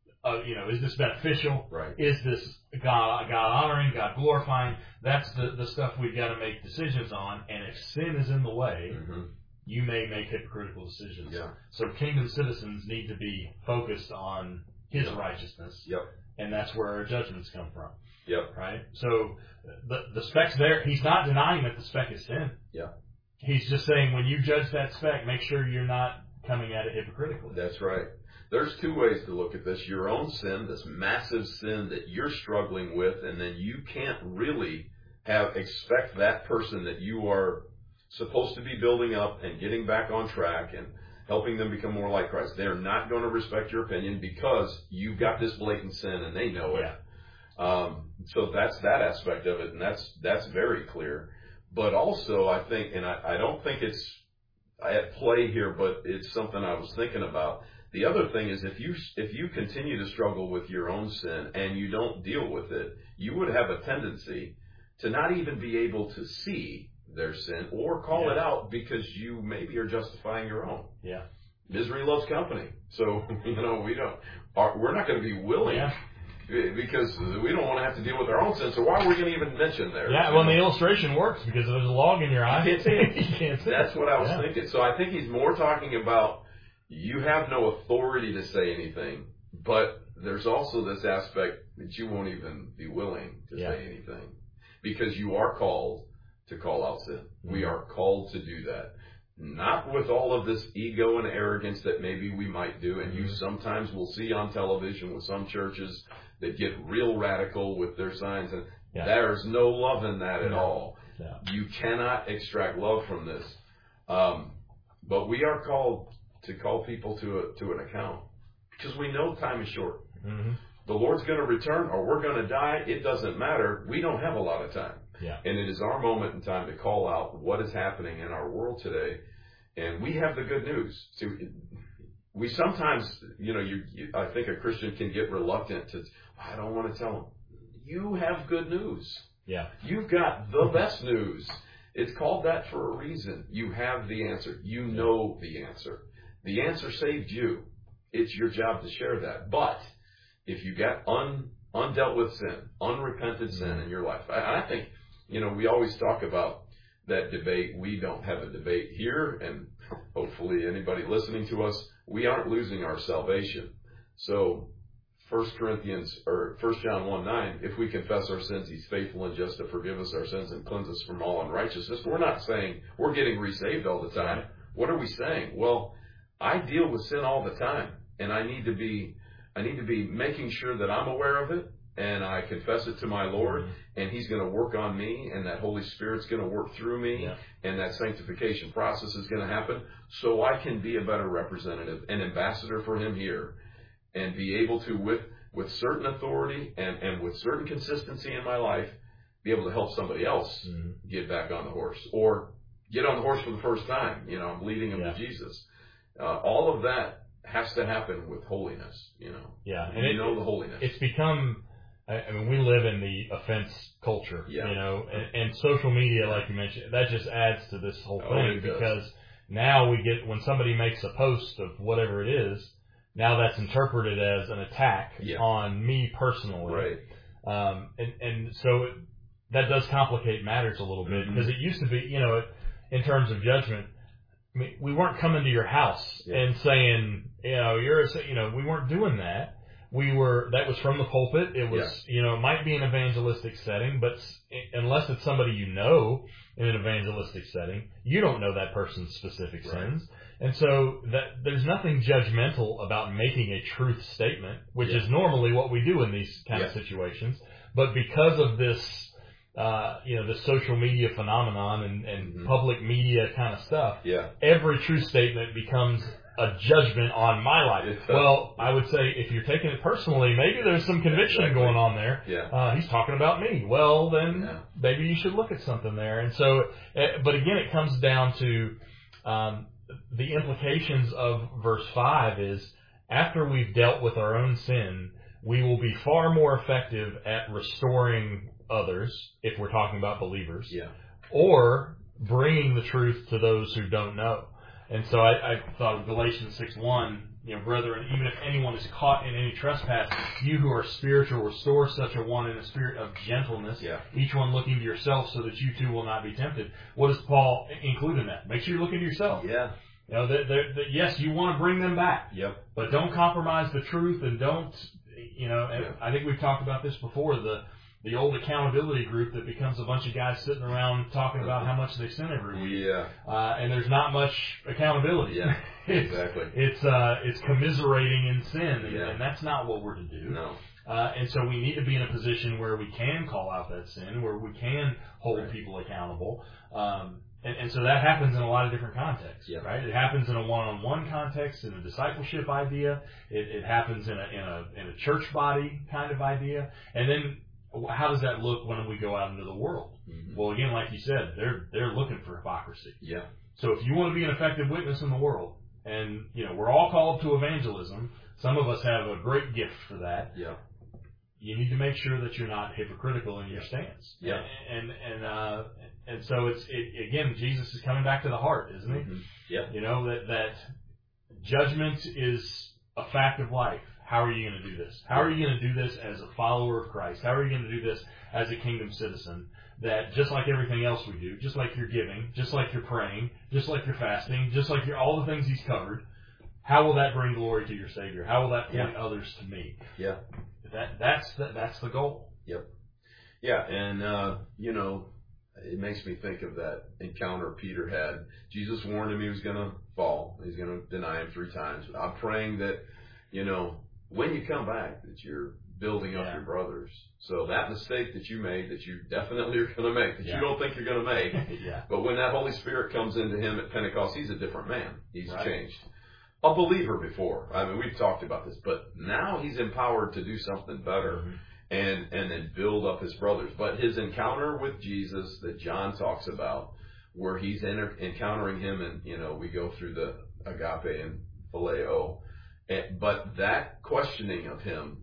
is this beneficial? Right. Is this God honoring, God glorifying? That's the stuff we've got to make decisions on. And if sin is in the way, you may make hypocritical decisions. Yeah. So kingdom citizens need to be focused on His righteousness. Yep. And that's where our judgments come from. Yep. Right? So the speck's there. He's not denying that the speck is sin. Yeah. He's just saying when you judge that speck, make sure you're not coming at it hypocritically. That's right. There's two ways to look at this. Your own sin, this massive sin that you're struggling with, and then you can't really expect that person that you are supposed to be building up and getting back on track and helping them become more like Christ. They're not going to respect your opinion because you've got this blatant sin and they know it. So that's that aspect of it, and that's very clear. But also, I think, and I don't think it's at play here, but it's something I was thinking about. The other thing is if you continue to struggle with your own sin and you don't deal with it, you would have a tendency to not even be able to see their sin or call it out because you maybe are justifying your own. Yeah. Misery loves company. So, we're not going to be willing because we don't want to have to deal with our own sin. So why are we going to even mention there? Yeah, well, the illustration works because there's a log in your eye. You can't see it. You can't see That's it. what I was thinking. So I think he's more talking about you have no authority to say anything, but there's also this aspect that you won't even be willing to say anything because you are called to call out sin. We are called to do that. Not with all of this ego and arrogance that maybe we might do, and you sometimes will see on television with some churches that get real radical with their signs, and there's no love in that at all. Yeah. You cannot extract love from this. But we are called to call people to an account because we know time is short. The Lord's going to return or we're going to die. It doesn't matter. We don't have a lot of time. Yeah. And it is our moment in time to call out what is happening in our world today. And we have the good news. See, we sometimes, I think a Christian can get reluctant to, I don't want to tell them. You have good news. Yeah. You've got the best news. It's called that for a reason. You have the answer. You know the answer. The answer saved you. It's your job to share that. But if you got undealt with sin, unrepented sin in your life, I think, we always talk about that debate. We don't have a debate here, and hopefully anybody listening to us, we aren't losing our salvation. So 1 John 1:9, if we confess our sins, he's faithful and just to forgive us our sins and cleanse us from all unrighteousness. We're not saying we're getting resaved all the time. Right. What are we saying? Well, I deal with sin all the time, and I need to be making sure that I'm aware of it, and I confess it to my Lord, and he's going to work on me, and that Holy Spirit's going to work through me, and that sanctification process is going to happen, so I can be a better representative, an ambassador for him here, and be able to, with certain authority and with certain consistency in my life, be able to help somebody else get back on the horse, or get on the horse for the first time. I'm leading them to Jesus. All of that has to happen with holiness, Yeah. And the holiness. It's become, I mean, we live in the offense culture, and social media, like you mentioned, that just adds to this whole thing, because now when somebody makes a post of whatever it is, now that's interpreted as an attack on me personally. Right. And so that does complicate matters a little bit, because it used to be, in terms of judgment, I mean, we weren't coming to your house and saying, we weren't doing that. That was from the pulpit. It was, it might be an evangelistic setting, but unless it's somebody in an evangelistic setting, you don't know that person's specific sins. And so there's nothing judgmental about making a truth statement, which is normally what we do in these kind of situations. But because of this, the social media phenomenon and public media kind of stuff, every truth statement becomes a judgment on my life. Well, I would say if you're taking it personally, maybe there's some conviction going on there. He's talking about me. Well, then maybe you should look at something there. And so, but again, it comes down to the implications of verse 5 is, after we've dealt with our own sin, we will be far more effective at restoring others, if we're talking about believers, or bringing the truth to those who don't know. And so I thought of Galatians 6:1, brethren, even if anyone is caught in any trespass, you who are spiritual, restore such a one in a spirit of gentleness, each one looking to yourself, so that you too will not be tempted. What does Paul include in that? Make sure you're looking to yourself. Yes, you want to bring them back, but don't compromise the truth, and don't, I think we've talked about this before, the old accountability group that becomes a bunch of guys sitting around talking about how much they sin every week. And there's not much accountability. Exactly. It's commiserating in sin, and that's not what we're to do. No. And so we need to be in a position where we can call out that sin, where we can hold people accountable. And so that happens in a lot of different contexts, right? It happens in a one-on-one context, in a discipleship idea. It happens in a church body kind of idea. And then, how does that look when we go out into the world? Well, again, like you said, they're looking for hypocrisy. So if you want to be an effective witness in the world, and we're all called to evangelism, some of us have a great gift for that. You need to make sure that you're not hypocritical in your stance. And so again, Jesus is coming back to the heart, isn't he? That judgment is a fact of life. How are you going to do this? How are you going to do this as a follower of Christ? How are you going to do this as a kingdom citizen? That just like everything else we do, just like you're giving, just like you're praying, just like you're fasting, just like all the things he's covered, how will that bring glory to your Savior? How will that point others to me? That's the goal. And it makes me think of that encounter Peter had. Jesus warned him he was going to fall. He's going to deny him 3 times. I'm praying that, when you come back, that you're building up your brothers. So that mistake that you made, that you definitely are going to make, that you don't think you're going to make, but when that Holy Spirit comes into him at Pentecost, he's a different man. He's changed. A believer before. I mean, we've talked about this, but now he's empowered to do something better and then build up his brothers. But his encounter with Jesus that John talks about, where he's encountering him, and, we go through the agape and phileo. But that questioning of him,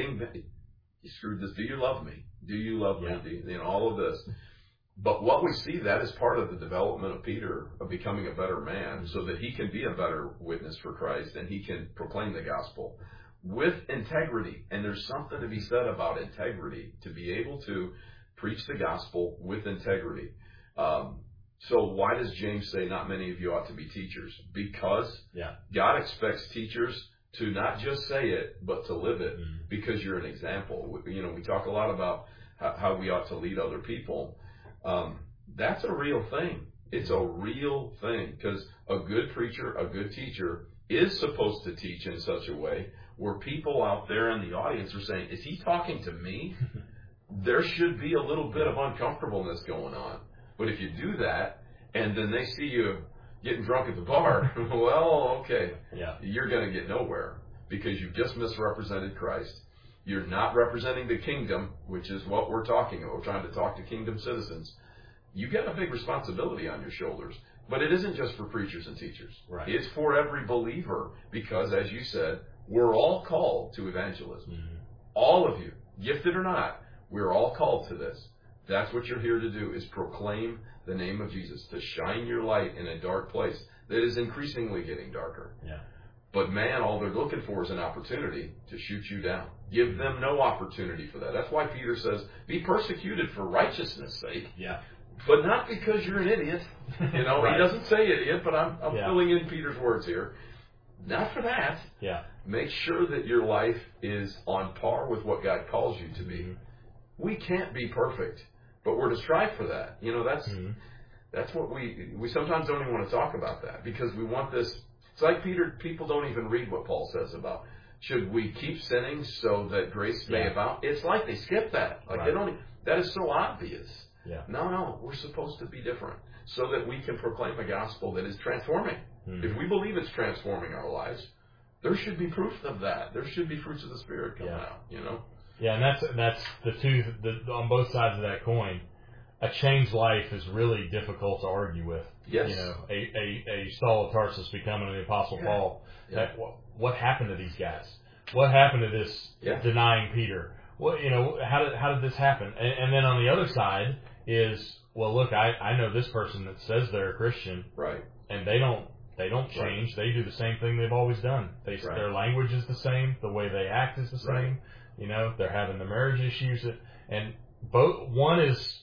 he screwed this, do you love me? Do you love me? All of this. But what we see, that is part of the development of Peter, of becoming a better man, so that he can be a better witness for Christ, and he can proclaim the gospel with integrity. And there's something to be said about integrity, to be able to preach the gospel with integrity. So why does James say not many of you ought to be teachers? Because Yeah. God expects teachers to not just say it, but to live it, Mm-hmm. because you're an example. We talk a lot about how we ought to lead other people. That's a real thing. It's a real thing, because a good preacher, a good teacher is supposed to teach in such a way where people out there in the audience are saying, is he talking to me? There should be a little bit of uncomfortableness going on. But if you do that, and then they see you getting drunk at the bar, well, okay, Yeah. you're going to get nowhere, because you've just misrepresented Christ. You're not representing the kingdom, which is what we're talking about. We're trying to talk to kingdom citizens. You got a big responsibility on your shoulders. But it isn't just for preachers and teachers. Right. It's for every believer, because, as you said, we're all called to evangelism. Mm-hmm. All of you, gifted or not, we're all called to this. That's what you're here to do, is proclaim the name of Jesus, to shine your light in a dark place that is increasingly getting darker. Yeah. But man, all they're looking for is an opportunity to shoot you down. Give them no opportunity for that. That's why Peter says, be persecuted for righteousness' sake. Yeah. But not because you're an idiot. Right. He doesn't say idiot, but I'm Yeah. filling in Peter's words here. Not for that. Yeah. Make sure that your life is on par with what God calls you to be. Mm-hmm. We can't be perfect, but we're to strive for that. Mm-hmm. That's what we sometimes don't even want to talk about that, because we want this. It's like people don't even read what Paul says about, should we keep sinning so that grace may abound? It's like they skip that. Like Right. they don't. That is so obvious. Yeah. No, we're supposed to be different so that we can proclaim a gospel that is transforming. Mm-hmm. If we believe it's transforming our lives, there should be proof of that. There should be fruits of the Spirit coming out, Yeah, and that's the two, on both sides of that coin. A changed life is really difficult to argue with. Yes. A Saul of Tarsus becoming the Apostle Paul. Yeah. What happened to these guys? What happened to this denying Peter? How did this happen? And then on the other side is, well, look, I know this person that says they're a Christian, right, and they don't change. Right. They do the same thing they've always done. Right. Their language is the same. The way they act is the same. Right. They're having the marriage issues, and both one is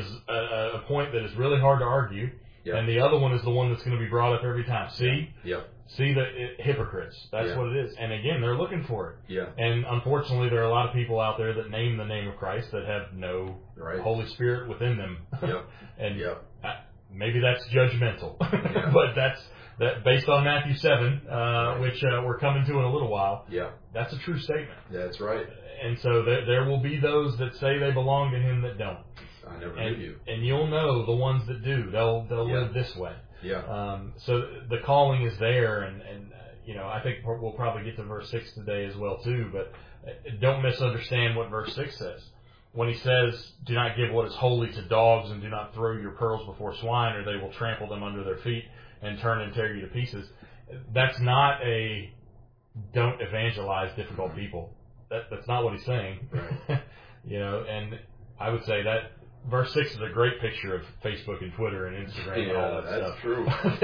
a point that is really hard to argue, and the other one is the one that's going to be brought up every time. See the hypocrites. That's what it is. And again, they're looking for it. Yeah. And unfortunately, there are a lot of people out there that name the name of Christ that have no Holy Spirit within them. And maybe that's judgmental, but that based on Matthew 7, which we're coming to in a little while. Yeah. That's a true statement. That's right. And so there will be those that say they belong to Him that don't. I never knew you. And you'll know the ones that do. They'll live this way. Yeah. So the calling is there, and I think we'll probably get to verse 6 today as well too. But don't misunderstand what verse 6 says. When he says, "Do not give what is holy to dogs, and do not throw your pearls before swine, or they will trample them under their feet and turn and tear you to pieces," that's not a don't evangelize difficult people. That's not what he's saying. Right. And I would say that verse 6 is a great picture of Facebook and Twitter and Instagram and all that stuff. True.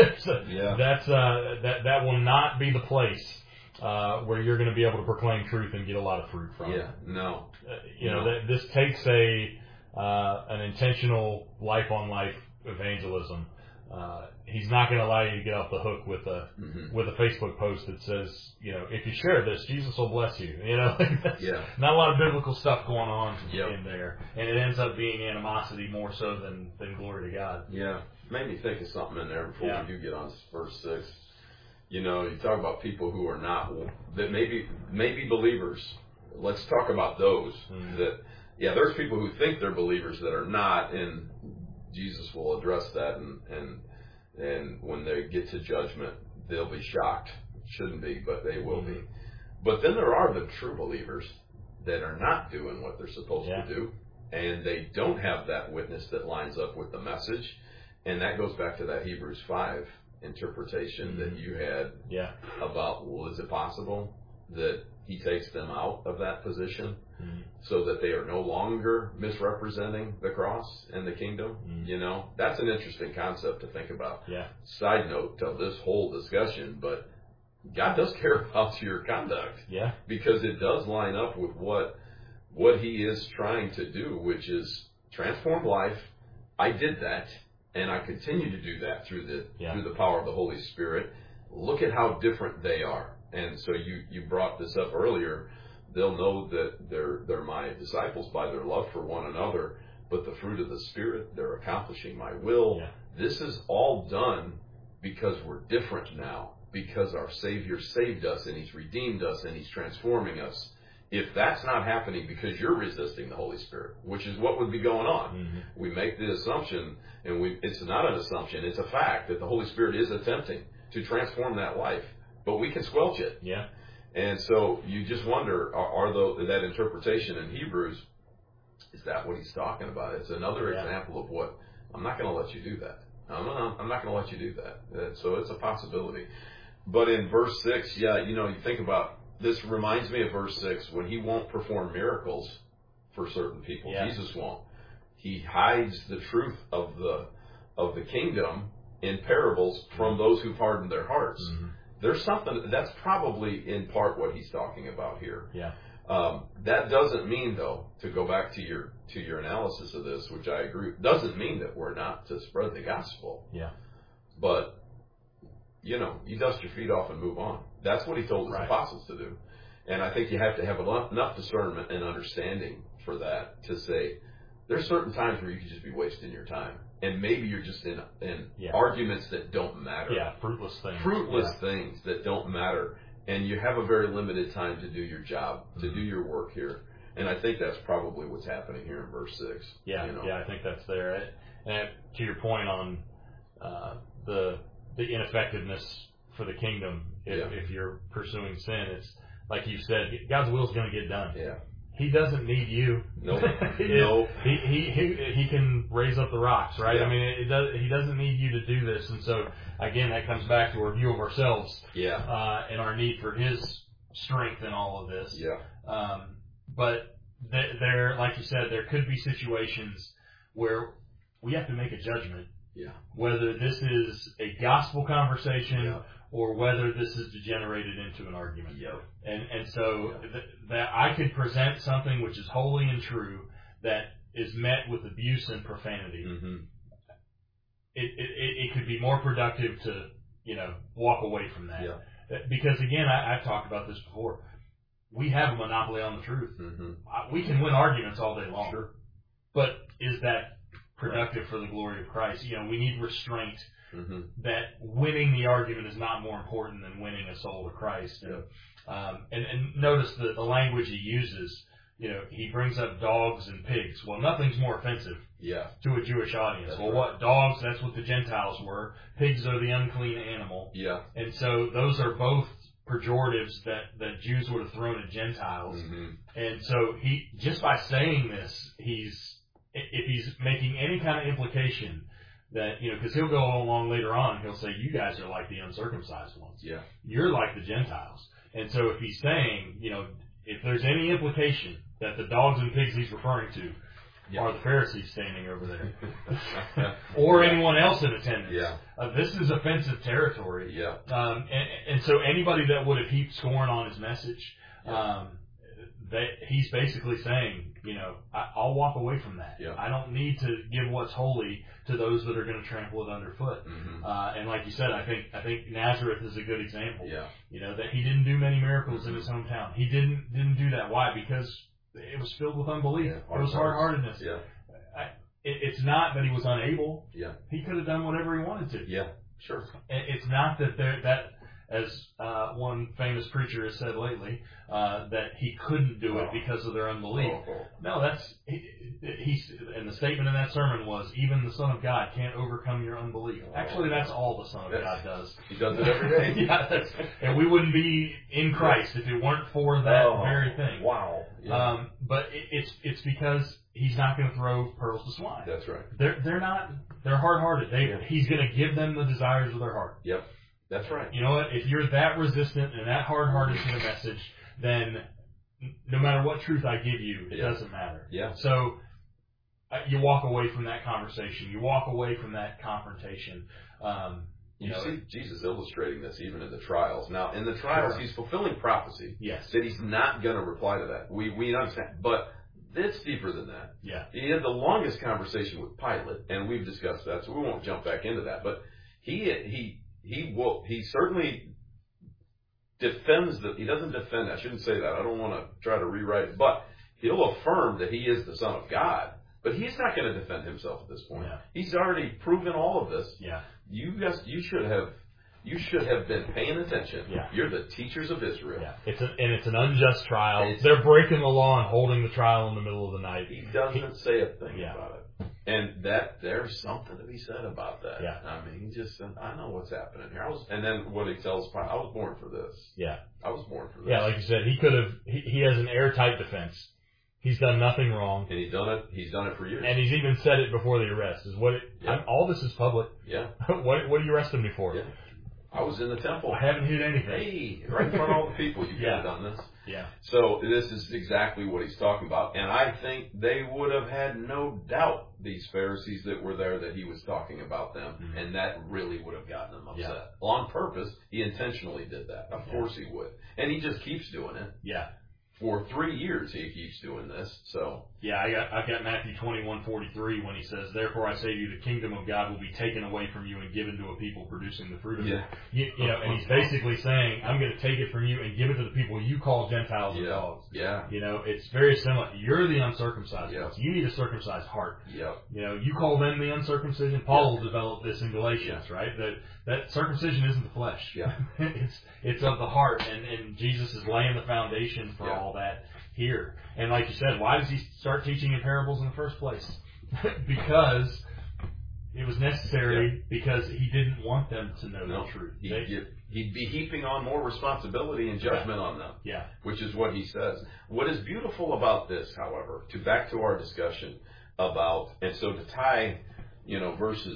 That will not be the place where you're going to be able to proclaim truth and get a lot of fruit from. Yeah. No. This takes an intentional life on life evangelism. He's not going to allow you to get off the hook with a Facebook post that says, if you share this, Jesus will bless you. Not a lot of biblical stuff going on in there, and it ends up being animosity more so than glory to God. Yeah, made me think of something in there before we do get on to verse 6. You talk about people who are not, that maybe believers. Let's talk about those that. Yeah, there's people who think they're believers that are not, and Jesus will address that, and when they get to judgment, they'll be shocked. Shouldn't be, but they will be. But then there are the true believers that are not doing what they're supposed to do, and they don't have that witness that lines up with the message, and that goes back to that Hebrews 5 interpretation that you had about, well, is it possible that he takes them out of that position so that they are no longer misrepresenting the cross and the kingdom? That's an interesting concept to think about. Side note to this whole discussion, but God does care about your conduct. Because it does line up with what he is trying to do, which is transform life. I did that. and I continue to do that through the power of the Holy Spirit. Look at how different they are. And so you brought this up earlier. They'll know that they're my disciples by their love for one another, but the fruit of the Spirit, they're accomplishing my will. Yeah. This is all done because we're different now, because our Savior saved us and He's redeemed us and He's transforming us. If that's not happening because you're resisting the Holy Spirit, which is what would be going on, Mm-hmm. we make the assumption, and it's not an assumption, it's a fact that the Holy Spirit is attempting to transform that life, but we can squelch it. Yeah. And so you just wonder, that interpretation in Hebrews, is that what he's talking about? It's another example of what, I'm not going to let you do that. I'm not going to let you do that. So it's a possibility. But in verse 6, you think about, this reminds me of verse 6, when he won't perform miracles for certain people. Yeah. Jesus won't. He hides the truth of the kingdom in parables from those who've hardened their hearts. Mm-hmm. There's something, that's probably in part what he's talking about here. Yeah. That doesn't mean, though, to go back to your analysis of this, which I agree, doesn't mean that we're not to spread the gospel. Yeah. But, you dust your feet off and move on. That's what he told his apostles to do. And I think you have to have enough discernment and understanding for that to say, there's certain times where you can just be wasting your time. And maybe you're just in arguments that don't matter. Yeah, fruitless things. Things that don't matter. And you have a very limited time to do your job, to do your work here. And I think that's probably what's happening here in verse 6. Yeah, I think that's there. And to your point on the ineffectiveness for the kingdom, if you're pursuing sin, it's like you said, God's will is going to get done. Yeah. He doesn't need you. Nope. He can raise up the rocks, right? Yeah. I mean, he doesn't need you to do this. And so, again, that comes back to our view of ourselves. Yeah. And our need for His strength in all of this. Yeah. But there, like you said, there could be situations where we have to make a judgment. Yeah. Whether this is a gospel conversation or whether this is degenerated into an argument. Yep. And so that I could present something which is holy and true that is met with abuse and profanity. Mm-hmm. It could be more productive to, walk away from that. Yeah. Because again, I've talked about this before. We have a monopoly on the truth. Mm-hmm. We can win arguments all day long. Sure. But is that productive for the glory of Christ? We need restraint. Mm-hmm. That winning the argument is not more important than winning a soul to Christ. And notice the language he uses. He brings up dogs and pigs. Well, nothing's more offensive to a Jewish audience. That's well, right. what dogs? That's what the Gentiles were. Pigs are the unclean animal. Yeah. And so those are both pejoratives that Jews would have thrown at Gentiles. Mm-hmm. And so he, just by saying this, if he's making any kind of implication that, because he'll go along later on and he'll say, you guys are like the uncircumcised ones. Yeah. You're like the Gentiles. And so if he's saying, if there's any implication that the dogs and pigs he's referring to are the Pharisees standing over there, or anyone else in attendance, this is offensive territory. Yeah. And so anybody that would have heaped scorn on his message, that he's basically saying, I'll walk away from that. Yeah. I don't need to give what's holy to those that are going to trample it underfoot. Mm-hmm. And like you said, I think Nazareth is a good example. Yeah. That he didn't do many miracles in his hometown. He didn't do that. Why? Because it was filled with unbelief. Yeah. It was hard-heartedness. Yeah. It's not that he was unable. Yeah. He could have done whatever he wanted to. Yeah. Sure. It's not that as one famous preacher has said lately, that he couldn't do it because of their unbelief. No, he's and the statement in that sermon was, even the Son of God can't overcome your unbelief. Actually, that's all the Son of God does. He does it every day. And we wouldn't be in Christ if it weren't for that very thing. Wow. Yeah. But it's because he's not going to throw pearls to swine. That's right. They're hard-hearted. He's going to give them the desires of their heart. Yep. That's right. You know what? If you're that resistant and that hard-hearted to the message, then no matter what truth I give you, it doesn't matter. Yeah. So you walk away from that conversation. You walk away from that confrontation. You see Jesus illustrating this even in the trials. Now, in the trials, he's fulfilling prophecy. Yes. That he's not going to reply to that. We understand. But It's deeper than that. Yeah. He had the longest conversation with Pilate, and we've discussed that, so we won't jump back into that. But he certainly defends he doesn't defend, I shouldn't say that. I don't want to try to rewrite it, but he'll affirm that he is the Son of God. But he's not going to defend himself at this point. Yeah. He's already proven all of this. Yeah. You should have been paying attention. Yeah. You're the teachers of Israel. Yeah. It's an unjust trial. They're breaking the law and holding the trial in the middle of the night. He doesn't say a thing Yeah. about it. And there's something to be said about that. Yeah. I mean, he just said, I know what's happening here. And then what he tells Pilate, I was born for this. Yeah. I was born for this. Yeah, like you said, he has an airtight defense. He's done nothing wrong. And he's done it for years. And he's even said it before the arrest. All this is public. Yeah. What are you arresting me for? Yeah. I was in the temple. I haven't hid anything. Hey, right in front of all the people, you could have done this. Yeah. So this is exactly what he's talking about. And I think they would have had no doubt, these Pharisees that were there, that he was talking about them. Mm-hmm. And that really would have gotten them upset. Yeah. On purpose, he intentionally did that. Of course he would. And he just keeps doing it. Yeah. For 3 years he keeps doing this. So yeah, I got Matthew 21:43 when he says, "Therefore I say to you, the kingdom of God will be taken away from you and given to a people producing the fruit of it." You know, and he's basically saying, "I'm going to take it from you and give it to the people you call Gentiles and dogs." Yeah. You know, it's very similar. You're the uncircumcised ones. Yeah. You need a circumcised heart. Yeah. You know, you call them the uncircumcision. Paul developed this in Galatians, right? That circumcision isn't the flesh. Yeah. it's of the heart, and Jesus is laying the foundation for all that here. And like you said, why does he start teaching in parables in the first place? Because it was necessary, because he didn't want them to know the truth. He'd be heaping on more responsibility and judgment on them. Yeah. Which is what he says. What is beautiful about this, however, back to our discussion about, and so to tie, verse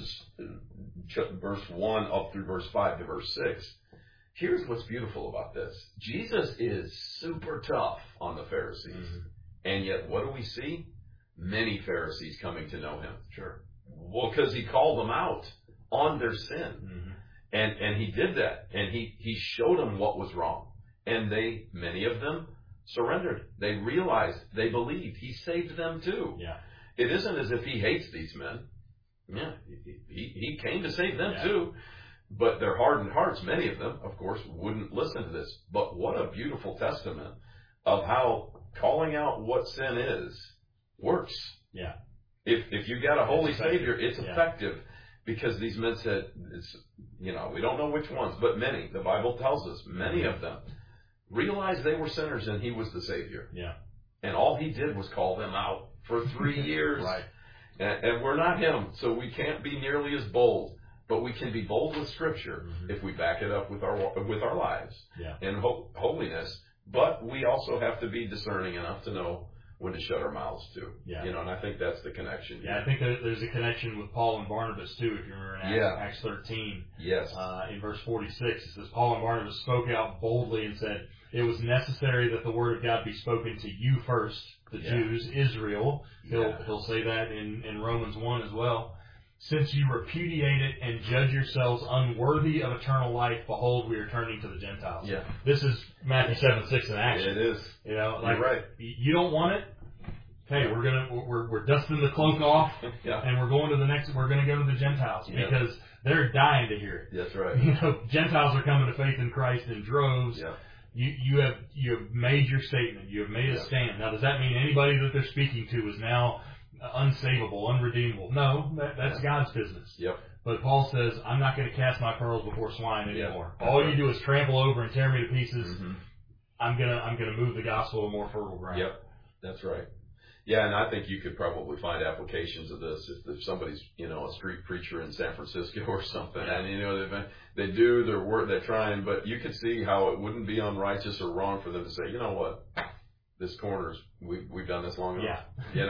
1 up through verse 5 to verse 6, here's what's beautiful about this. Jesus is super tough on the Pharisees. Mm-hmm. And yet, what do we see? Many Pharisees coming to know him. Sure. Well, because he called them out on their sin. Mm-hmm. And he did that. And he showed them what was wrong. And many of them surrendered. They realized, they believed. He saved them too. Yeah. It isn't as if he hates these men. Yeah. He came to save them too. But their hardened hearts, many of them, of course, wouldn't listen to this. But what a beautiful testament of how calling out what sin is works. Yeah. If you got a holy Savior, it's effective. Because these men said, we don't know which ones, but many, the Bible tells us, many of them realized they were sinners and he was the Savior. Yeah. And all he did was call them out for 3 years. Right. And we're not him, so we can't be nearly as bold. But we can be bold with Scripture if we back it up with our lives and holiness. But we also have to be discerning enough to know when to shut our mouths too. Yeah. And I think that's the connection. Yeah, I think there's a connection with Paul and Barnabas too, if you remember in Acts 13. Yes. In verse 46, it says, Paul and Barnabas spoke out boldly and said, "It was necessary that the word of God be spoken to you first, the Jews, Israel." He'll say that in Romans 1 as well. "Since you repudiate it and judge yourselves unworthy of eternal life, behold, we are turning to the Gentiles." Yeah. This is Matthew 7:6 in action. It is. You're right. You don't want it? Hey, we're dusting the cloak off, and we're going to we're going to go to the Gentiles because they're dying to hear it. That's right. Gentiles are coming to faith in Christ in droves. Yeah. You have made your statement. You have made a stand. Now, does that mean anybody that they're speaking to is now unsavable, unredeemable? No, that's God's business. Yep. But Paul says, "I'm not going to cast my pearls before swine anymore. Yeah. All you do is trample over and tear me to pieces. Mm-hmm. I'm gonna move the gospel to more fertile ground." Yep, that's right. Yeah, and I think you could probably find applications of this if somebody's a street preacher in San Francisco or something, and they do their work, they're trying, but you could see how it wouldn't be unrighteous or wrong for them to say, "You know what? This corner's we've done this long enough.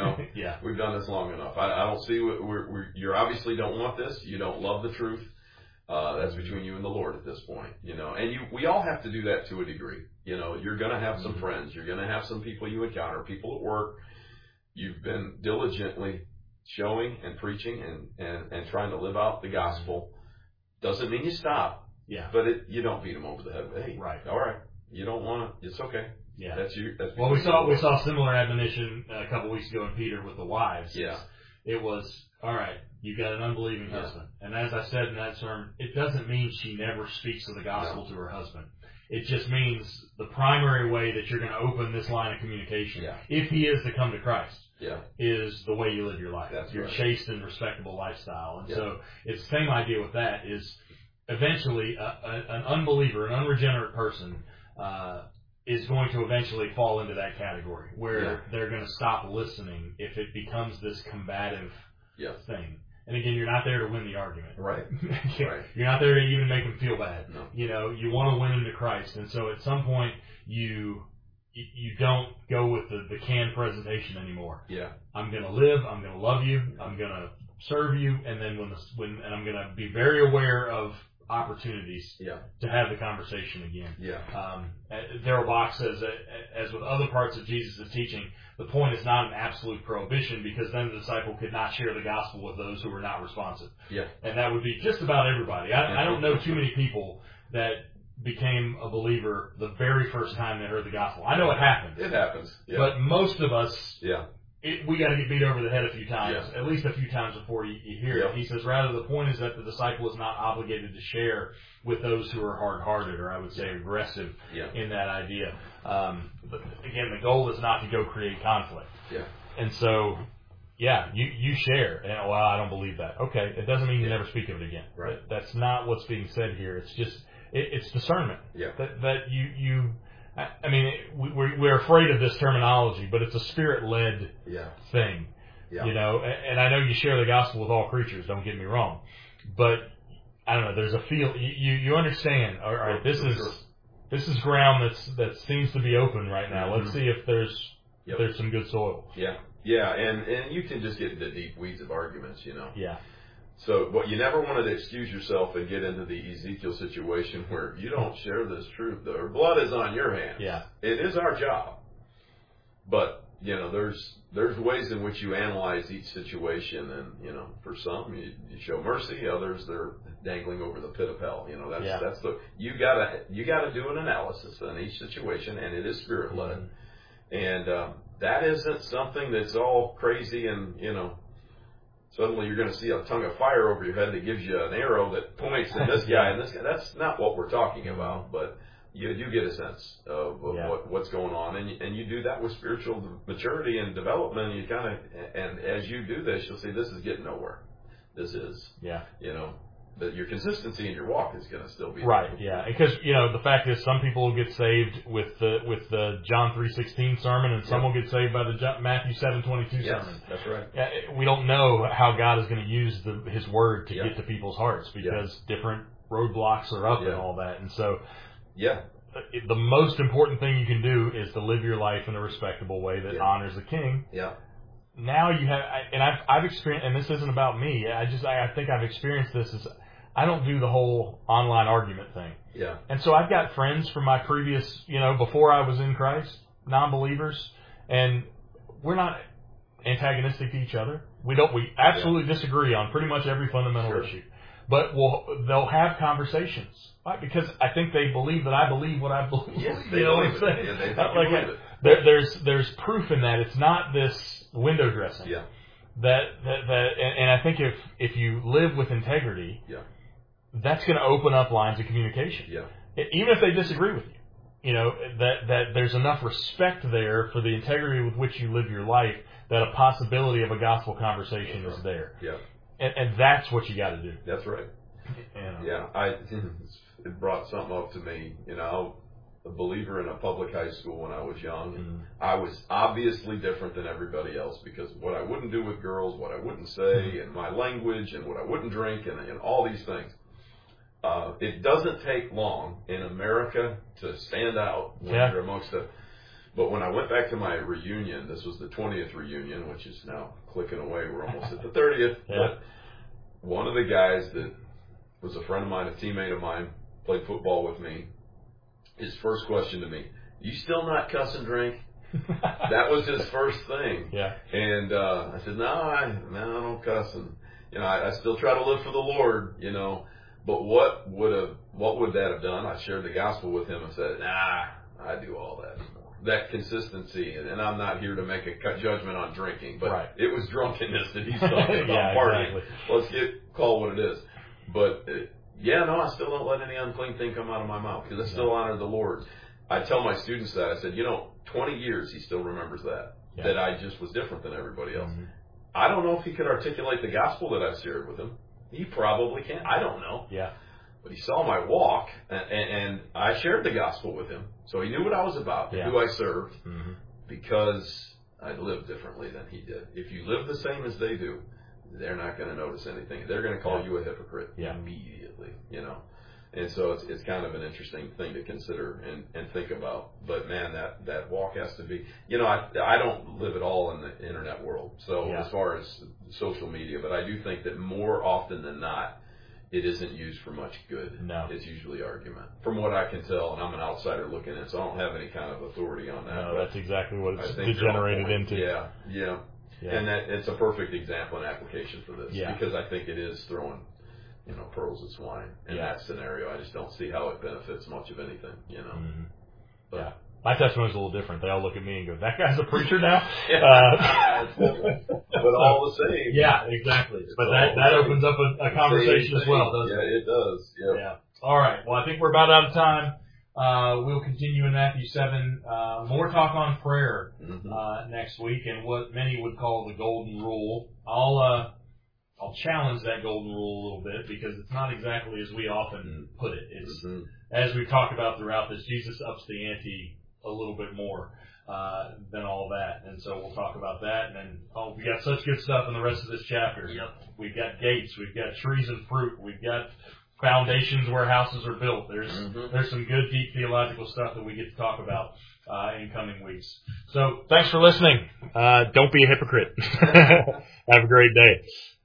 We've done this long enough. I don't see you obviously don't want this. You don't love the truth. That's between you and the Lord at this point, And we all have to do that to a degree. You're going to have some friends. You're going to have some people you encounter, people at work. You've been diligently showing and preaching and trying to live out the gospel. Doesn't mean you stop. Yeah. But you don't beat them over the head. Hey, right. All right. You don't want to. It's okay. Yeah. That's well, we saw similar admonition a couple weeks ago in Peter with the wives. Yeah. It was, all right, you got an unbelieving husband. And as I said in that sermon, it doesn't mean she never speaks of the gospel to her husband. It just means the primary way that you're going to open this line of communication, if he is to come to Christ, is the way you live your life. That's your right. chaste and respectable lifestyle. And so it's the same idea with that is eventually an unbeliever, an unregenerate person, is going to eventually fall into that category where they're going to stop listening if it becomes this combative thing. And again, you're not there to win the argument. Right. You're not there to even make them feel bad. No. You want to win them to Christ. And so at some point, you don't go with the canned presentation anymore. Yeah. I'm going to live. I'm going to love you. I'm going to serve you. And then and I'm going to be very aware of opportunities to have the conversation again. Darrell Bock says that, as with other parts of Jesus' teaching, the point is not an absolute prohibition, because then the disciple could not share the gospel with those who were not responsive. And that would be just about everybody. I don't know too many people that became a believer the very first time they heard the gospel. I know it happens. It happens. But most of us, we got to get beat over the head a few times, at least a few times before you hear it. He says, rather, the point is that the disciple is not obligated to share with those who are hard-hearted, or I would say aggressive in that idea. But again, the goal is not to go create conflict. And so, you share. And, well, I don't believe that. Okay, it doesn't mean you never speak of it again. Right. That's not what's being said here. It's just, it's discernment. That you I mean, we're afraid of this terminology, but it's a Spirit-led thing, And I know you share the gospel with all creatures. Don't get me wrong, but I don't know. There's a feel. You understand? All right, this is ground that seems to be open right now. Let's see if there's some good soil. And you can just get into deep weeds of arguments, So, but you never wanted to excuse yourself and get into the Ezekiel situation where you don't share this truth. Our blood is on your hands. It is our job. But, there's ways in which you analyze each situation, and, for some, you show mercy. Others, they're dangling over the pit of hell. That's you gotta do an analysis on each situation, and it is Spirit-led. And, that isn't something that's all crazy and, suddenly you're going to see a tongue of fire over your head that gives you an arrow that points at this guy and this guy. That's not what we're talking about, but you do get a sense of what's going on, and you do that with spiritual maturity and development. You kind of, and as you do this, you'll see this is getting nowhere. This is, that your consistency in your walk is going to still be right. Because the fact is, some people will get saved with the John 3:16 sermon, and some will get saved by the Matthew 7:22 sermon. That's right. We don't know how God is going to use His word to get to people's hearts, because different roadblocks are up and all that, and so the most important thing you can do is to live your life in a respectable way that honors the King. Now you have, and I've experienced, and this isn't about me. I think I've experienced this. I don't do the whole online argument thing. And so I've got friends from my previous, before I was in Christ, non-believers, and we're not antagonistic to each other. We absolutely disagree on pretty much every fundamental issue. But they'll have conversations, right? Because I think they believe that I believe what I believe. They believe it. There's proof in that. It's not this window dressing. And I think if you live with integrity, that's going to open up lines of communication. Even if they disagree with you, that there's enough respect there for the integrity with which you live your life that a possibility of a gospel conversation is there. And that's what you got to do. That's right. It brought something up to me. A believer in a public high school when I was young. And I was obviously different than everybody else, because what I wouldn't do with girls, what I wouldn't say, and my language, and what I wouldn't drink, and all these things. It doesn't take long in America to stand out when you're amongst them. But when I went back to my reunion, this was the 20th reunion, which is now clicking away. We're almost at the 30th. But one of the guys that was a friend of mine, a teammate of mine, played football with me, his first question to me, "You still not cuss and drink?" That was his first thing. And I said, No, I don't cuss, and I still try to live for the Lord, But what would that have done? I shared the gospel with him and said, "Nah, I do all that anymore." that consistency, and I'm not here to make a judgment on drinking, but Right. it was drunkenness that he's talking about. Yeah, Partying. exactly. Let's call what it is. But I still don't let any unclean thing come out of my mouth because I still honor the Lord. I tell my students that. I said, 20 years he still remembers that I just was different than everybody else. Mm-hmm. I don't know if he could articulate the gospel that I've shared with him. He probably can. I don't know. Yeah. But he saw my walk, and I shared the gospel with him. So he knew what I was about, who I served, because I lived differently than he did. If you live the same as they do, they're not going to notice anything. They're going to call you a hypocrite immediately, And so it's kind of an interesting thing to consider and think about. But man, that walk has to be, I don't live at all in the internet world. So as far as social media, but I do think that more often than not, it isn't used for much good. No. It's usually argument. From what I can tell, and I'm an outsider looking in, so I don't have any kind of authority on that. No, that's exactly what it's I think degenerated into. Yeah. And that it's a perfect example and application for this. Yeah. Because I think it is throwing, pearls at swine in that scenario. I just don't see how it benefits much of anything, Mm-hmm. But, my testimony's a little different. They all look at me and go, "That guy's a preacher now." But all the same. Yeah, exactly. But that opens up a conversation as well, doesn't it? Yeah, it does. Yep. Yeah. All right. Well, I think we're about out of time. We'll continue in Matthew 7. More talk on prayer next week and what many would call the golden rule. I'll challenge that golden rule a little bit because it's not exactly as we often put it. It's as we've talked about throughout this, Jesus ups the ante a little bit more than all that. And so we'll talk about that. And then, we got such good stuff in the rest of this chapter. Yep. We've got gates. We've got trees and fruit. We've got foundations where houses are built. There's some good, deep theological stuff that we get to talk about in coming weeks. So thanks for listening. Don't be a hypocrite. Have a great day.